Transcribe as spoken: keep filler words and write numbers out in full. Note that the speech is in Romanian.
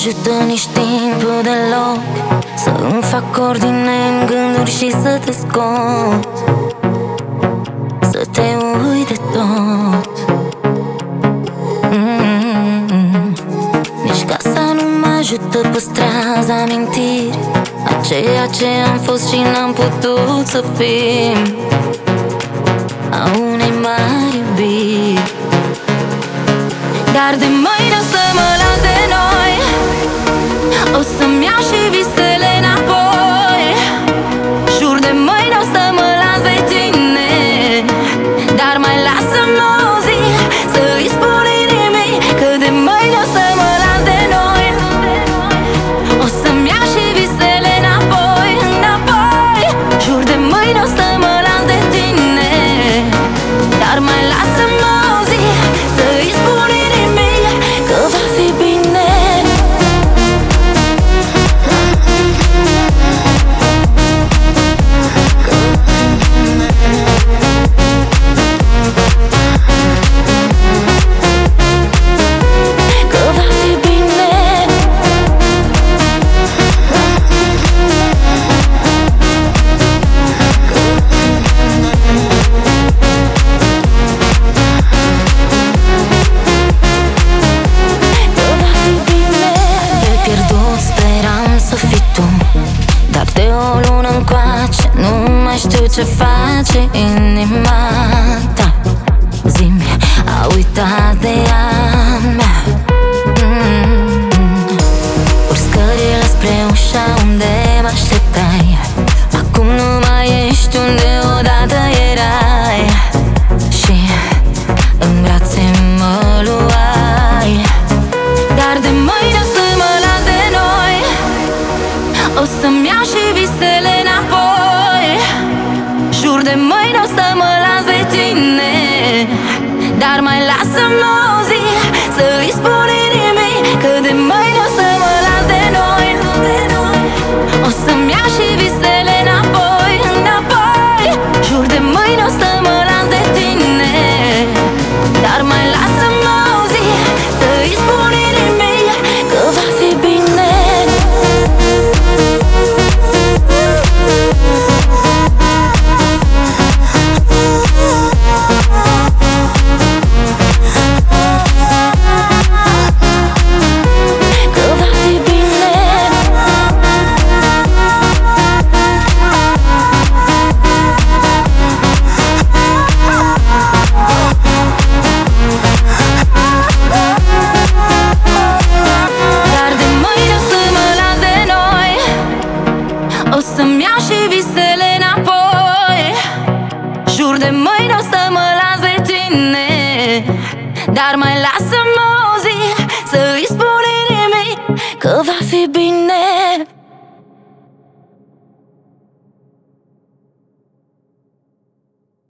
ajută nici timpul deloc să îmi fac ordine în gânduri și să te scot, să te uit de tot. mm-hmm. Nici casa nu mă ajută, păstrează amintiri a ceea ce am fost și n-am putut să fim, a unei mari iubiri. Dar de mâine o să mă las de noi, o să-mi iau și visele înapoi. Jur de mâine o să mă las de tine, dar mai lasă-mă o zi să-i spun inimii că de mâine o să mă las de noi. O să-mi iau și visele înapoi, înapoi. Jur de mâine o să mă las de tine, dar mai lasă-mă o zi să-i spun inimii că va fi bine. Știu ce face inima ta, zi-mi, a uitat de ea mea. mm-hmm. Urc scările spre ușa unde mă așteptai, acum nu mai ești unde odată erai, și în brațe mă luai. Dar de mâine o să mă las de noi, o să